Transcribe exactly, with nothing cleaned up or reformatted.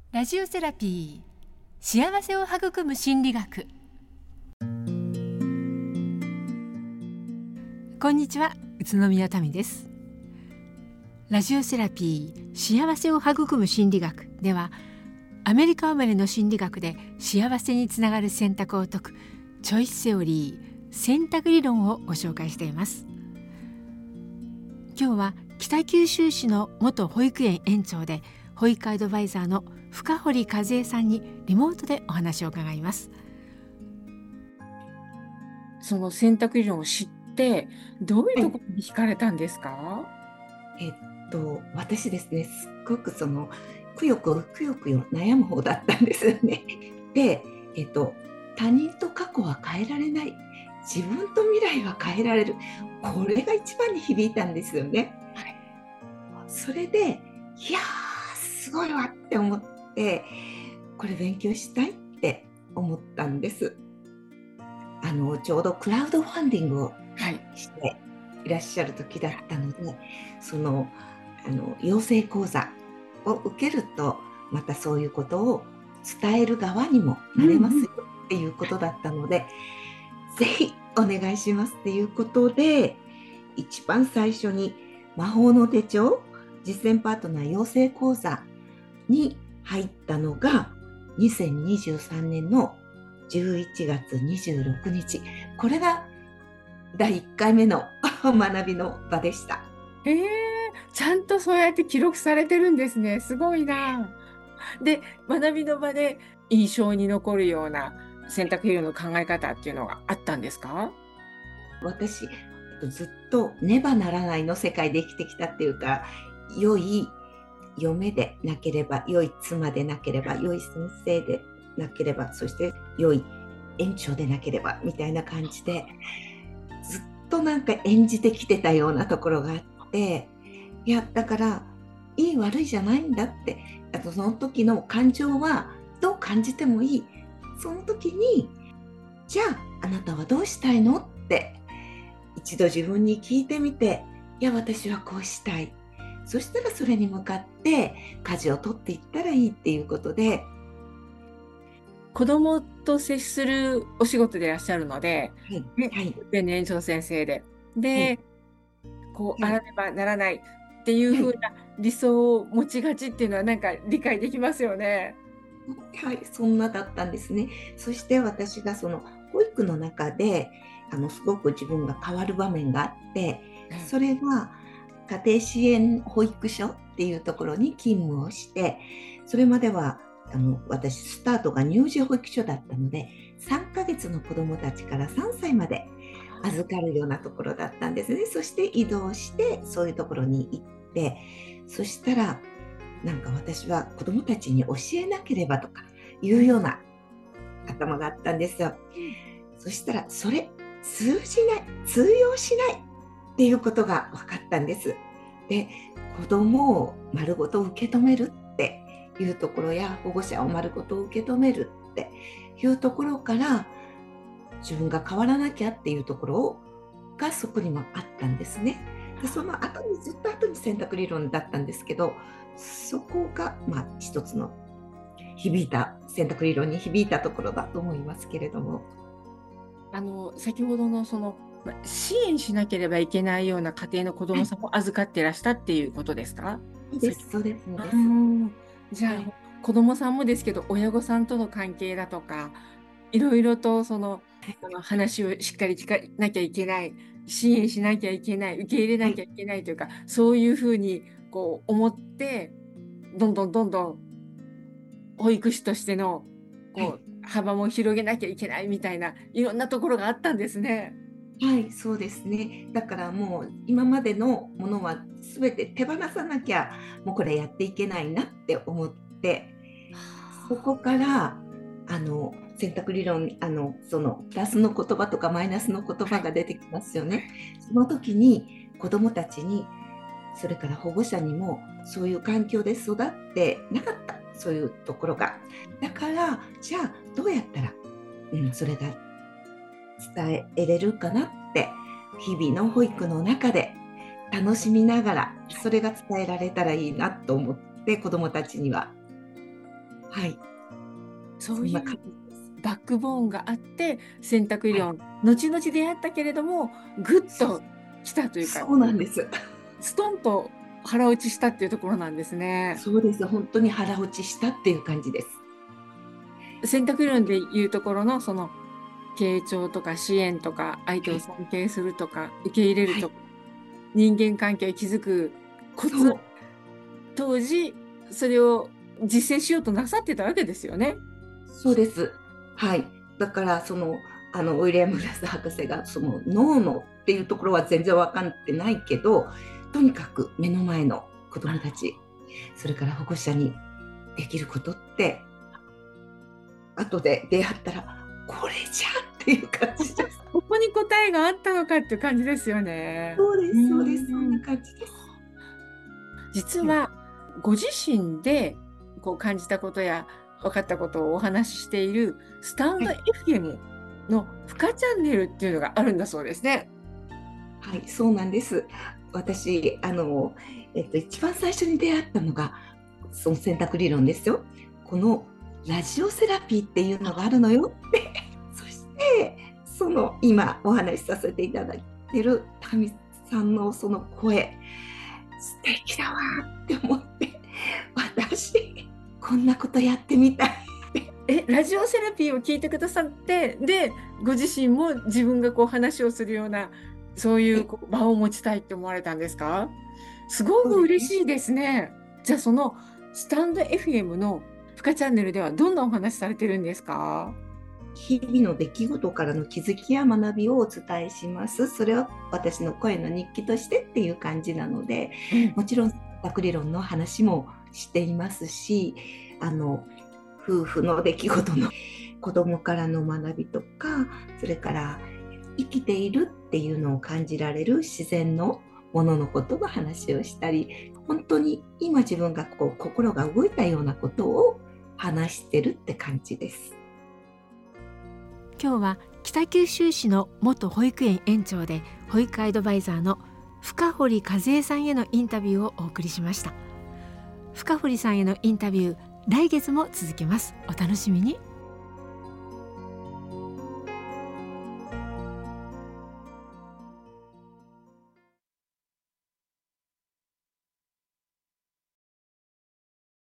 ラジオセラピー、幸せを育む心理学。こんにちは、宇都宮民です。ラジオセラピー、幸せを育む心理学では、アメリカ生まれの心理学で幸せにつながる選択を説くチョイスセオリー、選択理論をご紹介しています。今日は北九州市の元保育園園長で保育アドバイザーの深堀和恵さんにリモートでお話を伺います。その選択理論を知ってどういうところに惹かれたんですか？はい、えっと私ですね、すっごくそのくよくよくよくよ悩む方だったんですよね。で、えっと他人と過去は変えられない、自分と未来は変えられる、これが一番に響いたんですよね。はい、それでいやーすごいわって思って、これ勉強したいって思ったんです。あのちょうどクラウドファンディングをしていらっしゃる時だったので、はい、そのあの養成講座を受けるとまたそういうことを伝える側にもなれますよっていうことだったので、うんうん、ぜひお願いしますっていうことで、一番最初に魔法の手帳実践パートナー養成講座に入ったのがにせんにじゅうさんねんのじゅういちがつにじゅうろくにち、これがだいいっかいめの学びの場でした。 えー、ちゃんとそうやって記録されてるんですね。すごいな。で、学びの場で印象に残るような選択理論の考え方っていうのがあったんですか？ 私ずっとねばならないの世界で生きてきたっていうか、良い嫁でなければ、良い妻でなければ、良い先生でなければ、そして良い園長でなければみたいな感じで、ずっとなんか演じてきてたようなところがあって、いやだからいい悪いじゃないんだって、あとその時の感情はどう感じてもいい、その時にじゃああなたはどうしたいのって一度自分に聞いてみて、いや私はこうしたい、そしたらそれに向かって舵を取っていったらいいっていうことで、 子供と接するお仕事でいらっしゃるので、 はいはい、 で園長先生でで、はい、こうあらねばならないっていう風な理想を持ちがちっていうのはなんか理解できますよね。 はい、そんなだったんですね。そして私がその保育の中であのすごく自分が変わる場面があって、それが家庭支援保育所っていうところに勤務をして、それまではあの私スタートが乳児保育所だったので、さんかげつの子どもたちからさんさいまで預かるようなところだったんですね。そして移動してそういうところに行って、そしたらなんか私は子どもたちに教えなければとかいうような頭があったんですよ。そしたらそれ通じない、通用しないっていうことが分かったんです。で、子どもを丸ごと受け止めるっていうところや、保護者を丸ごと受け止めるっていうところから、自分が変わらなきゃっていうところがそこにもあったんですね。でその後にずっと後に選択理論だったんですけど、そこがまあ一つの響いた選択理論に響いたところだと思いますけれども、 あの先ほどのその支援しなければいけないような家庭の子どもさんを預かってらしたっていうことですか？ そうです、そうです、そうです。 じゃあ、はい、子どもさんもですけど親御さんとの関係だとかいろいろとその、あの話をしっかり聞かなきゃいけない、支援しなきゃいけない、受け入れなきゃいけないというか、はい、そういうふうにこう思ってどんどんどんどん保育士としてのこう、はい、幅も広げなきゃいけないみたいないろんなところがあったんですね。 はい、そうですね。だからもう今までのものは全て手放さなきゃもうこれやっていけないなって思って、そこからあの選択理論、あのそのプラスの言葉とかマイナスの言葉が出てきますよね。はい、その時に子どもたちに、それから保護者にもそういう環境で育ってなかった、そういうところが。だからじゃあどうやったら、うん、それが伝えれるかなって日々の保育の中で楽しみながらそれが伝えられたらいいなと思って、子どもたちにははい、 そういうそんな感じです。 バックボーンがあって選択理論、後々出会ったけれどもぐっと来たというか、 そうなんです。 ストンと腹落ちしたっていうところなんですね。 そうです。本当に腹落ちしたっていう感じです。 選択理論でいうところのその傾聴とか支援とか相手を尊敬するとか受け入れるはい、 とか人間関係を築くコツ、 そう、 当時それを実践しようとなさってたわけですよね。 そうです。はい。だからそのあのウィリアム・ラス博士がその脳のっていうところは全然分かってないけど、とにかく目の前の子どもたち、それから保護者にできることって後で出会ったらこれじゃんっていう感じです。 ここに答えがあったのかっていう感じですよね。 そうでうす、そうです、そんなん。 感じです。はい、 実はご自身でこう感じたことや分かったことをお話ししているスタンドはい、 エフエム の深チャンネルっていうのがあるんだそうですね。 はい、そうなんです。私、あの、えっと、一番最初に出会ったのが、その選択理論ですよ。このラジオセラピーっていうのがあるのよって。そして、その今お話しさせていただいてるタミさんのその声、素敵だわって思って、私、こんなことやってみたい。 え、ラジオセラピーを聞いてくださって、で、ご自身も自分がこう話をするような、そういうこう場を持ちたいって思われたんですか？すごくそうですね。 嬉しいですね。じゃあそのスタンド エフエム の深チャンネルではどんなお話されてるんですか？ 日々の出来事からの気づきや学びをお伝えします。それは私の声の日記としてっていう感じなので、 うん。 もちろん学理論の話もしていますし、あの夫婦の出来事の子供からの学びとか、それから生きているっていうのを感じられる自然のもののことの話をしたり、本当に今自分がこう心が動いたようなことを話してるって感じです。 今日は北九州市の元保育園園長で保育アドバイザーの深堀和恵さんへのインタビューをお送りしました。深堀さんへのインタビュー、来月も続きます。お楽しみに。